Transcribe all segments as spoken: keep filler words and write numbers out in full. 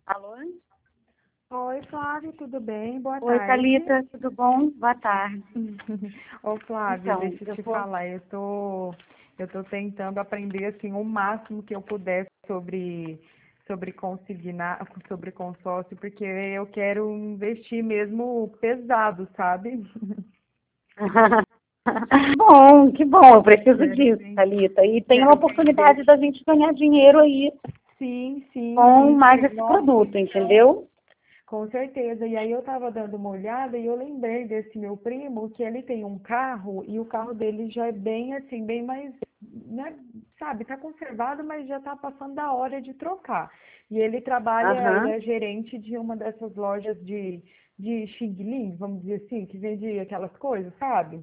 Alô? Oi, Flávia, tudo bem? Boa Oi, tarde. Thalita, tudo bom? Boa tarde. Ô, Flávia, Então, deixa eu eu te vou... falar, eu tô, eu tô tentando aprender assim o máximo que eu puder sobre sobre consignar, sobre consórcio, porque eu quero investir mesmo pesado, sabe? Que bom, que bom, eu preciso Quero disso, ven- Thalita. E tem uma quero oportunidade vender. da gente ganhar dinheiro aí Sim, sim, com sim. mais Porque, esse nossa, produto, entendeu? com certeza. E aí eu tava dando uma olhada e eu lembrei desse meu primo que ele tem um carro e o carro dele já é bem assim, bem mais, né, sabe, tá conservado, mas já tá passando da hora de trocar. E ele trabalha, ele Aham, é gerente de uma dessas lojas de, de Xing Ling, vamos dizer assim, que vende aquelas coisas, sabe?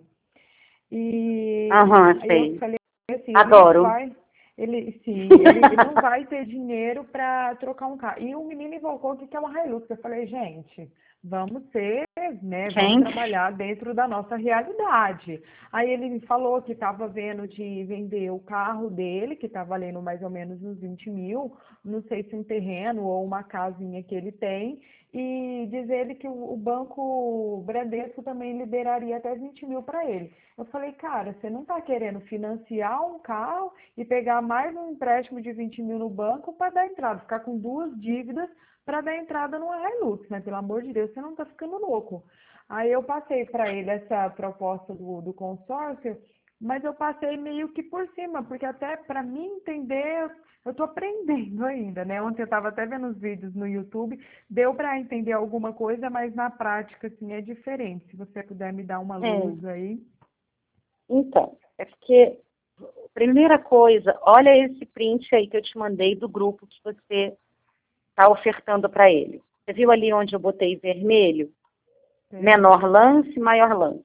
E aham, aí eu sei. falei assim, ele não Adoro. vai, ele sim, ele, ele não vai ter dinheiro para trocar um carro. E o menino invocou que quer uma Hilux. Eu falei, gente, vamos ser, né, vamos Gente, trabalhar dentro da nossa realidade. Aí ele me falou que estava vendo de vender o carro dele, que está valendo mais ou menos uns vinte mil, não sei se um terreno ou uma casinha que ele tem, e diz ele que o, o Banco Bradesco também liberaria até vinte mil para ele. Eu falei, cara, você não está querendo financiar um carro e pegar mais um empréstimo de vinte mil no banco para dar entrada, ficar com duas dívidas para dar entrada numa Hilux, né? Pelo amor de Deus, você não está ficando louco. Aí eu passei para ele essa proposta do, do consórcio, mas eu passei meio que por cima, porque até para mim entender, eu estou aprendendo ainda, né? Ontem eu estava até vendo os vídeos no YouTube, deu para entender alguma coisa, mas na prática, assim, é diferente. Se você puder me dar uma é, luz aí. então, é porque, primeira coisa, olha esse print aí que eu te mandei do grupo que você está ofertando para ele. Você viu ali onde eu botei vermelho? Menor Peraí. lance, maior lance.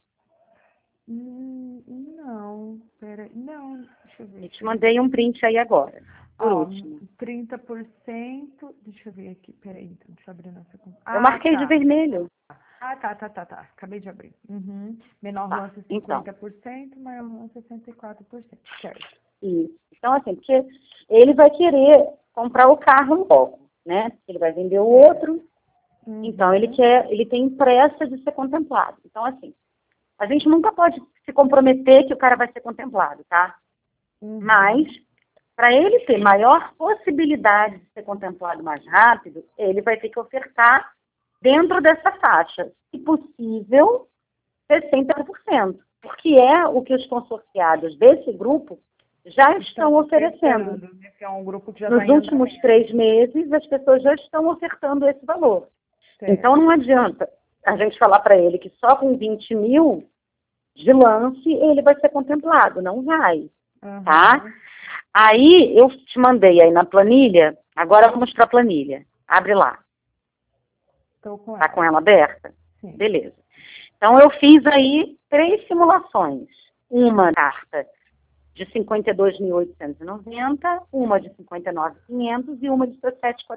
Hum, não, peraí. Não, deixa eu ver Eu te aqui. mandei um print aí agora, por Ó, último. trinta por cento. Deixa eu ver aqui, peraí, então, deixa eu abrir nossa conta. Eu Ah, marquei de tá. vermelho. Ah, tá, tá, tá, tá. Acabei de abrir. Uhum. Menor Tá, lance então. cinquenta por cento, maior lance sessenta e quatro por cento. Certo. Isso. Então, assim, porque ele vai querer comprar o carro logo, né? Ele vai vender o Certo. outro, então ele Uhum. quer, ele tem pressa de ser contemplado. Então, assim, a gente nunca pode se comprometer que o cara vai ser contemplado, tá? Mas, Uhum. para ele ter maior possibilidade de ser contemplado mais rápido, ele vai ter que ofertar dentro dessa faixa. Se possível, sessenta por cento, porque é o que os consorciados desse grupo já Estão estão oferecendo. ofertando, né? Que é um grupo que já está Nos em últimos andamento. três meses, as pessoas já estão ofertando esse valor. Então, Certo. não adianta a gente falar para ele que só com vinte mil de lance ele vai ser contemplado. Não vai, tá? Aham. Aí, eu te mandei aí na planilha, agora eu vou mostrar a planilha. Abre lá. Estou com Tá com ela. ela aberta? Sim. Beleza. Então, eu fiz aí três simulações. Uma carta de cinquenta e dois mil oitocentos e noventa, uma de cinquenta e nove mil e quinhentos e uma de sessenta e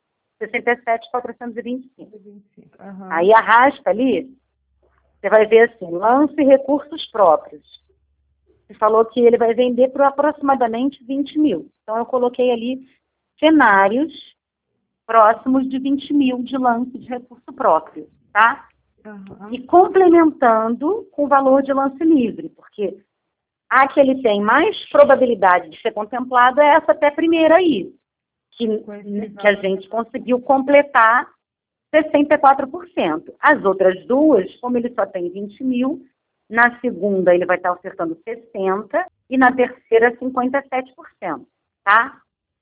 sete mil quatrocentos e vinte e cinco. vinte e cinco. Aham. Aí arrasta ali, você vai ver assim, lance recursos próprios. Você falou que ele vai vender por aproximadamente vinte mil. Então, eu coloquei ali cenários próximos de vinte mil de lance de recurso próprio, tá? E Aham. complementando com o valor de lance livre, porque a que ele tem mais probabilidade de ser contemplado é essa até primeira aí, que, Com esse que a valor gente conseguiu completar sessenta e quatro por cento. As outras duas, como ele só tem vinte mil, na segunda ele vai estar ofertando sessenta por cento e na terceira cinquenta e sete por cento, tá?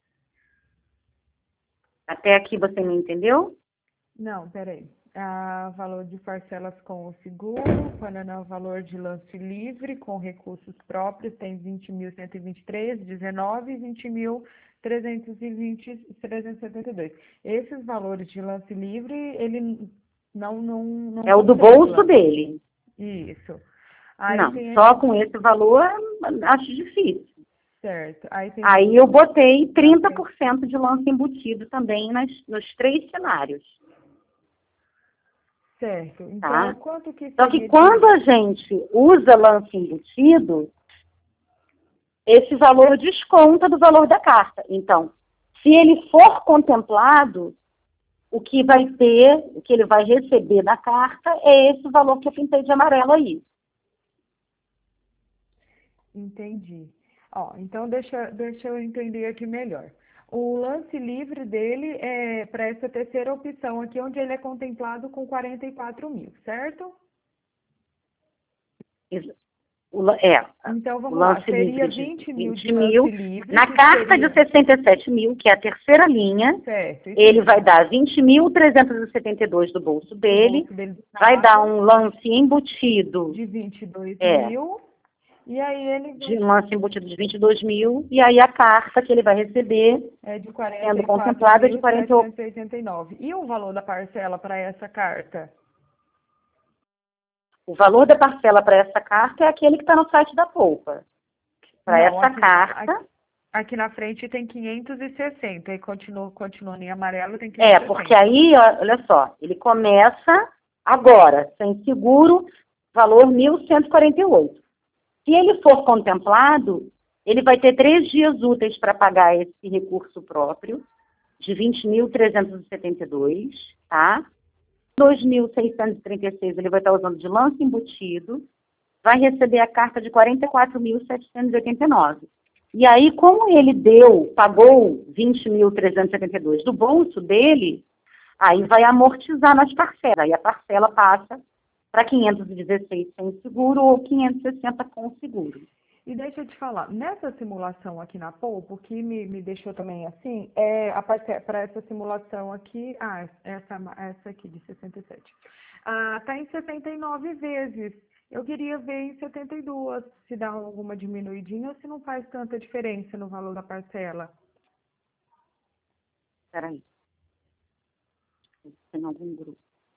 Até aqui você me entendeu? Não, peraí. Ah, valor de parcelas com o seguro, Paraná, valor de lance livre com recursos próprios, tem vinte mil cento e vinte e três, dezenove e vinte mil trezentos e vinte, trezentos e setenta e dois. Esses valores de lance livre, ele não, não, não É o do bolso contempla. dele. Isso. Aí Não, tem só esse, com esse valor acho difícil. certo. Aí tem o Aí eu do, botei da trinta por cento de lance embutido também nas, nos três cenários, certo. Então, tá? quanto que Só que seria quando de... a gente usa lance embutido, esse valor desconta do valor da carta. Então, se ele for contemplado, o que vai ter, o que ele vai receber da carta é esse valor que eu pintei de amarelo aí. Entendi. Ó, então deixa, deixa eu entender aqui melhor. O lance livre dele é para essa terceira opção aqui, onde ele é contemplado com quarenta e quatro mil, certo? O, é, então, o vamos lá, lance seria livre de vinte mil vinte de mil. lance livre. Na que carta seria... de sessenta e sete mil, que é a terceira linha, certo, ele mesmo. vai dar vinte mil trezentos e setenta e dois do bolso dele, bolso dele do vai dar carro, um lance embutido de vinte e dois é, mil, e aí ele de um lance embutido de vinte e dois mil, e aí a carta que ele vai receber, é de quarenta sendo e quatro contemplada, de mil quarenta e oito. setecentos e oitenta e nove. E o valor da parcela para essa carta? O valor da parcela para essa carta é aquele que está no site da Poupa. Para essa aqui, carta... Aqui, aqui na frente tem quinhentos e sessenta, e continua, continua em amarelo, tem quinhentos e sessenta. É, porque aí, olha só, ele começa agora, sem seguro, valor mil cento e quarenta e oito. Se ele for contemplado, ele vai ter três dias úteis para pagar esse recurso próprio, de vinte mil trezentos e setenta e dois, tá? dois mil seiscentos e trinta e seis ele vai estar usando de lance embutido, vai receber a carta de quarenta e quatro mil setecentos e oitenta e nove. E aí, como ele deu, pagou vinte mil trezentos e setenta e dois do bolso dele, aí vai amortizar nas parcelas. Aí a parcela passa para quinhentos e dezesseis sem seguro ou quinhentos e sessenta com seguro. E deixa eu te falar, nessa simulação aqui na Poupa, o que me, me deixou também assim, é para essa simulação aqui, ah, essa, essa aqui de sessenta e sete, ah, tá em setenta e nove vezes. Eu queria ver em setenta e dois, se dá alguma diminuidinha ou se não faz tanta diferença no valor da parcela. Espera aí. Tem algum grupo?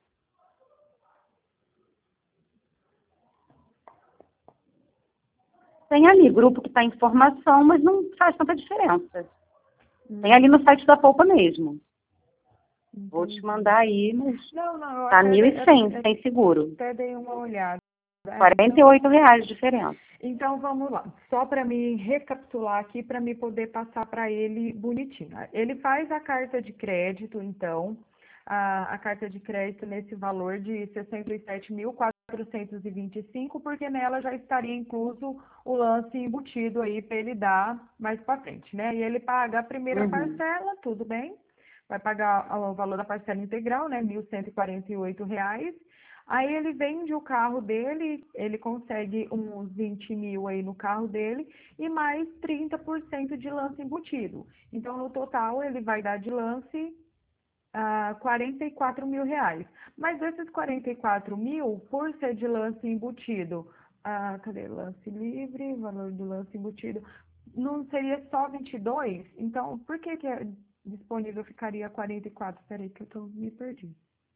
Tem ali grupo que está em formação, mas não faz tanta diferença. Hum. Tem ali no site da Poupa mesmo. Entendi. Vou te mandar aí, mas não, não, tá mil e cem, sem seguro. Até dei uma olhada. quarenta e oito reais de diferença. Então, vamos lá. Só para me recapitular aqui, para me poder passar para ele bonitinho. Ele faz a carta de crédito, então, a, a carta de crédito nesse valor de sessenta e sete mil quatrocentos e vinte e cinco, porque nela já estaria incluso o lance embutido aí para ele dar mais para frente, né? E ele paga a primeira uhum. parcela, tudo bem. Vai pagar o valor da parcela integral, né? mil cento e quarenta e oito reais. Aí ele vende o carro dele, ele consegue uns vinte mil aí no carro dele e mais trinta por cento de lance embutido. Então, no total, ele vai dar de lance uh, quarenta e quatro mil reais. Mas esses quarenta e quatro mil, por ser de lance embutido, uh, cadê? Lance livre, valor do lance embutido, não seria só vinte e dois? Então, por que que é disponível ficaria quarenta e quatro? Peraí que eu tô, me perdi.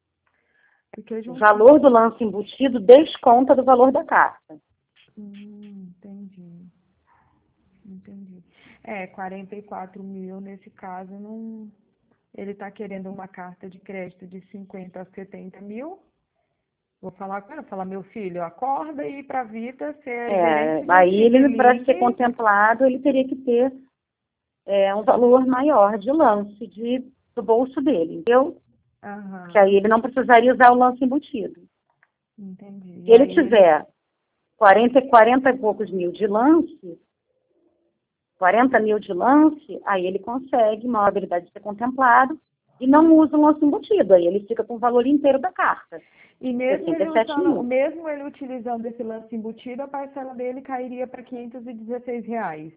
O valor do lance embutido desconta do valor da carta. Hum, entendi. Entendi. É, quarenta e quatro mil nesse caso, não... ele está querendo uma carta de crédito de cinquenta a setenta mil. Vou falar com ele, vou falar, meu filho, acorda e ir para a vida ser é, aí ele, para ser contemplado, ele teria que ter é, um valor maior de lance de, do bolso dele, entendeu? Uhum. Que aí ele não precisaria usar o lance embutido. Entendi. Se ele tiver quarenta, quarenta e poucos mil de lance, quarenta mil de lance, aí ele consegue uma habilidade de ser contemplado e não usa o lance embutido. Aí ele fica com o valor inteiro da carta. E mesmo ele, usando, mesmo ele utilizando esse lance embutido, a parcela dele cairia para quinhentos e dezesseis reais.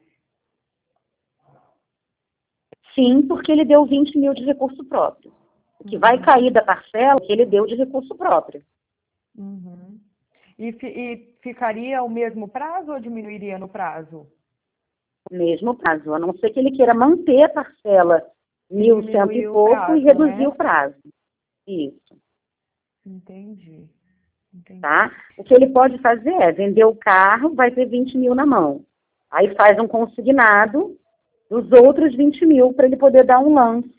Sim, porque ele deu vinte mil de recurso próprio. O que uhum. vai cair da parcela que ele deu de recurso próprio. Uhum. E, e ficaria o mesmo prazo ou diminuiria no prazo? O mesmo prazo, a não ser que ele queira manter a parcela mil cento e pouco prazo, e reduzir né? o prazo. Isso. Entendi. Entendi. Tá? O que ele pode fazer é vender o carro, vai ter vinte mil na mão. Aí faz um consignado dos outros vinte mil para ele poder dar um lance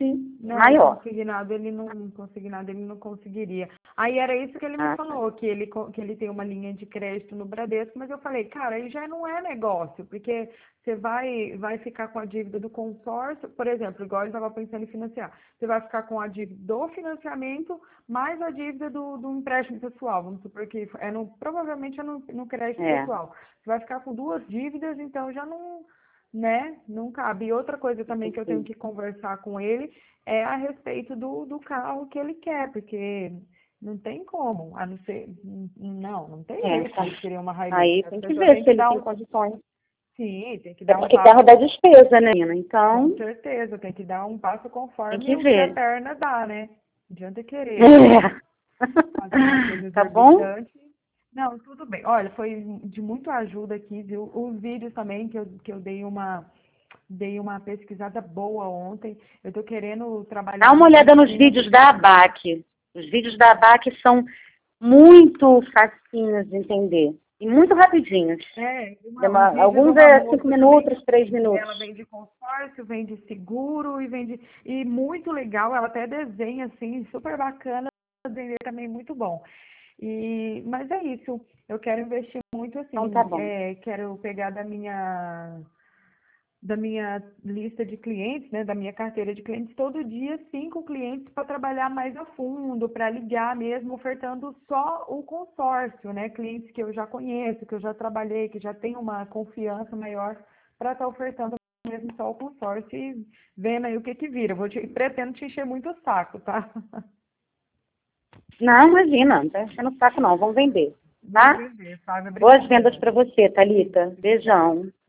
Não, maior. consignado ele não, consignado ele não conseguiria. Aí era isso que ele me Ah, falou, que ele, co- que ele tem uma linha de crédito no Bradesco, mas eu falei, cara, aí já não é negócio, porque você vai, vai ficar com a dívida do consórcio, por exemplo, igual ele estava pensando em financiar, você vai ficar com a dívida do financiamento mais a dívida do, do empréstimo pessoal, vamos supor que é no, provavelmente é no, no crédito é, pessoal. Você vai ficar com duas dívidas, então já não, né, não cabe. E outra coisa também que eu tenho sim. que conversar com ele é a respeito do, do carro que ele quer, porque não tem como, a não ser, não, não tem É, jeito então, de querer uma Hilux. aí As tem que pessoas ver têm se que ele dar tem um, condições. sim, tem que É dar um porque carro passo, dá despesa, né, menina? com Então, certeza, tem que dar um passo tem conforme que o que a ver. perna dá, né? Não adianta querer É. fazer uma coisa Tá bom? exorbitante. Não, tudo bem. Olha, foi de muito ajuda aqui, viu? Os vídeos também que eu, que eu dei uma dei uma pesquisada boa ontem. Eu tô querendo Dá trabalhar uma mais olhada em nos cima vídeos da ABAC. Os vídeos da ABAC são muito facinhos de entender. E muito rapidinhos. É, uma, um Dema- vídeo de Alguns uma é cinco moça também minutos, três que minutos. ela vende consórcio, vende seguro e vende. E muito legal, ela até desenha assim, super bacana, vender também muito bom. E, mas é isso, eu quero investir muito Então tá assim, bom. é, quero pegar da minha da minha lista de clientes, né, da minha carteira de clientes, todo dia cinco clientes para trabalhar mais a fundo, para ligar mesmo, ofertando só o consórcio, né, clientes que eu já conheço, que eu já trabalhei, que já tenho uma confiança maior para estar ofertando mesmo só o consórcio e vendo aí o que que vira. Eu vou te, pretendo te encher muito o saco, tá? Não, imagina, não tá enchendo o saco não, vamos vender, Vamos tá? ver, Fábio. Boas Obrigada. vendas para você, Thalita. Beijão.